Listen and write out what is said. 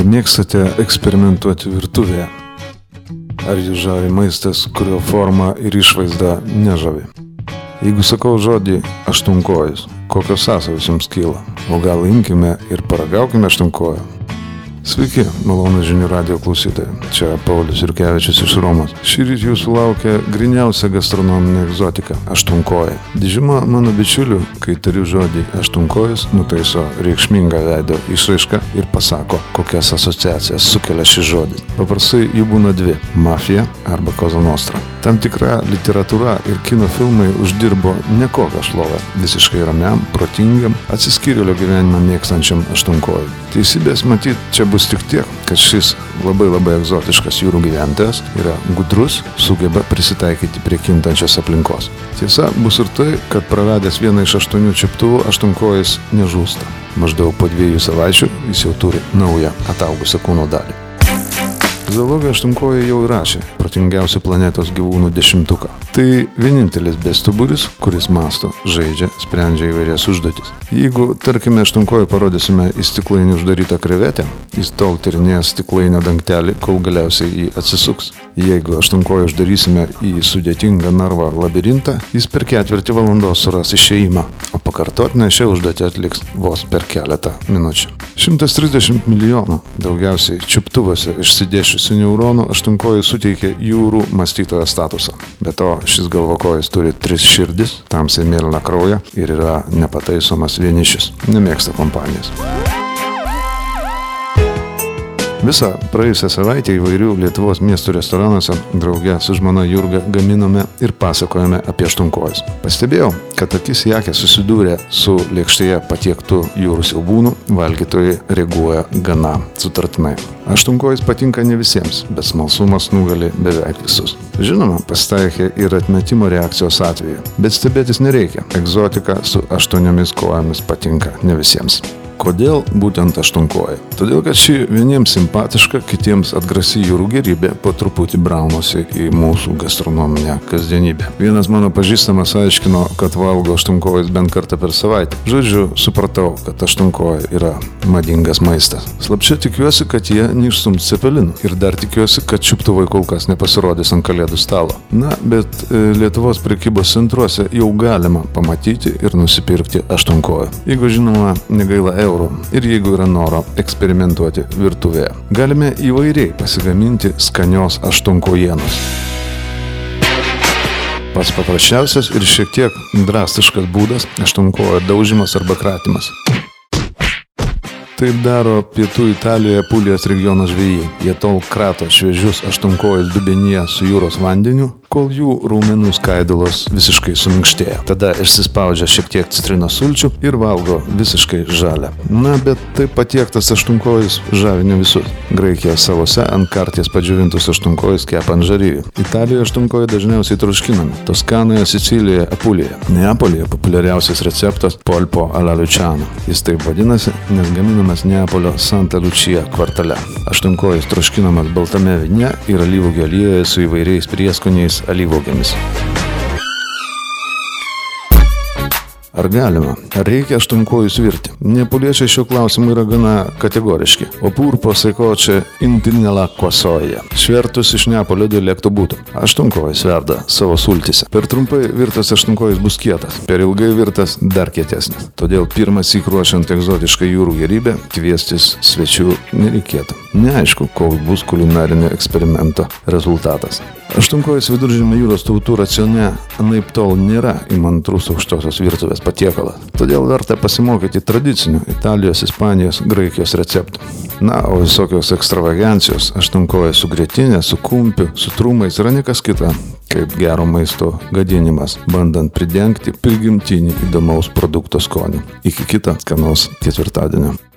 Ar mėgstate eksperimentuoti virtuvėje? Ar jūs žavi maistas, kurio forma ir išvaizda nežavi? Jeigu sakau žodį aštuonkojus, kokios sąsajos jums kyla? O gal imkime ir paragaukime aštuonkojo? Sveiki, malonūs žinių radijo klausytojai. Čia Paulius Jurkevičius iš Romos. Šįryt jūsų laukia gryniausia gastronominė egzotika – aštuonkojai. Didžiuma mano bičiulių, kai tariu žodį aštuonkojus, nutaiso reikšmingą veido išraišką ir pasako, kokias asociacijas sukelia šis žodis. Paprastai jų būna dvi – mafija arba Cosa Nostra. Tam tikra literatūra ir kino filmai uždirbo nekokią šlovę visiškai ramiam, protingam, atsiskyrėlio gyvenimą mėgstančiam aštuonkojui. Teisybės matyt, čia bus tik tiek, kad šis labai egzotiškas jūrų gyventojas yra gudrus, sugeba prisitaikyti prie kintančios aplinkos. Tiesa, bus ir tai, kad praradęs vieną iš 8 čiuptuvų, aštuonkojis nežūsta. Maždaug po 2 savaičių jis jau turi naują ataugusią kūno dalį. Zoologija aštuonkojai jau įrašė protingiausių planetos gyvūnų 10. Tai vienintelis bestuburis, kuris mąsto, žaidžia, sprendžia įvairias užduotis. Jeigu, tarkime, aštuonkojui parodysime į stiklainį uždarytą krevetę, jis tol tyrinės stiklainio dangtelį, kol galiausiai jį atsisuks. Jeigu aštuonkojui uždarysime į sudėtingą narvą labirintą, jis per 4 valandos suras išėjimą, o pakartotinę šią užduotį atliks vos per keletą minučių. 130 milijonų, daugiausiai čiuptuvuose išsidėsčiusių neuronų, aštuonkojui suteikia jūrų mąstytojo statusą. Be to, šis galvokojis turi 3 širdis, tamsiai mėlyną kraują ir yra nepataisomas vienišis, nemėgsta kompanijos. Visą praėjusią savaitę įvairių Lietuvos miestų restoranuose drauge su žmona Jurga gaminome ir pasakojame apie aštuonkojus. Pastebėjau, kad akis į akį susidūrę su lėkštėje patiektų jūrų siaubūnų, valgytojai reaguoja gana sutartinai. Aštuonkojus patinka ne visiems, bet smalsumas nugali beveik visus. Žinoma, pasitaikė ir atmetimo reakcijos atveju, bet stebėtis nereikia. Egzotika su 8 kojomis patinka ne visiems. Kodėl būtent aštuonkojai? Todėl, kad ši vieniems simpatiška, kitiems atgrasi jūrų gerybė po truputį braunosi į mūsų gastronominę kasdienybę. Vienas mano pažįstamas aiškino, kad valgo aštuonkojus bent kartą per savaitę. Žodžiu, supratau, kad aštuonkojai yra madingas maistas. Slapčia tikiuosi, kad jie neišstums cepelinų. Ir dar tikiuosi, kad čiuptuvai kol kas nepasirodys ant kalėdų stalo. Na, bet Lietuvos prekybos centruose jau galima pamatyti ir nusipirkti aštuonkojų. Jeigu žinoma, negaila eurų ir jeigu yra noro eksperimentuoti virtuvėje. Galime įvairiai pasigaminti skanios aštuonkojienos. Pats paprasčiausias ir šiek tiek drastiškas būdas – aštuonkojo daužimas arba kratymas. Taip daro pietų Italijoje Pulijos regiono žvejai. Jie tol krato šviežius aštuonkojus dubenyje su jūros vandeniu, kol jų raumenų skaidulos visiškai suminkštėja. Tada išsispaudžia šiek tiek citrinos sulčių ir valgo visiškai žalią. Na, bet taip patiektas aštuonkojus žavi ne visus. Graikijos salose ant karties padžiovintus aštuonkojus kepa ant žaryvių. Italijoje aštuonkojai dažniausiai troškinami. Toskanoje, Sicilijoje, Apulijoje. Neapolyje populiariausias receptas polpo alla Luciano. Jis taip vadinasi, nes gaminamas Neapolio Santa Lucia kvartale. Aštuonkojus troškinamas baltame vyne ir alyvuogių aliejoje su įvairiais prieskoniais alyvuogėmis. Ar galima? Ar reikia aštuonkojus virti? Neapoliečiai šiuo klausimu yra gana kategoriški. Opurpo sekoče intinela kosoja. Švertus iš Neapolio dialekto būtų. Aštuonkojus verda savo sultyse. Per trumpai virtas aštuonkojus bus kietas, per ilgai virtas dar kietesnis. Todėl pirmąsyk ruošiant egzotišką jūrų gerybę, kviestis svečių nereikėtų. Neaišku, koks bus kulinarinio eksperimento rezultatas. Aštuonkojus Viduržemio jūros tautų racione anaiptol nėra įmantrus aukštosios virtuvės patiekalas. Todėl verta pasimokyti tradicinių Italijos, Ispanijos, Graikijos receptų. Na, o visokios ekstravagancijos aštuonkojai su grietinė, su kumpiu, su trumais yra niekas kita, kaip gero maisto gadinimas, bandant pridengti prigimtinį įdomaus produkto skonį. Iki kito skanaus ketvirtadienio.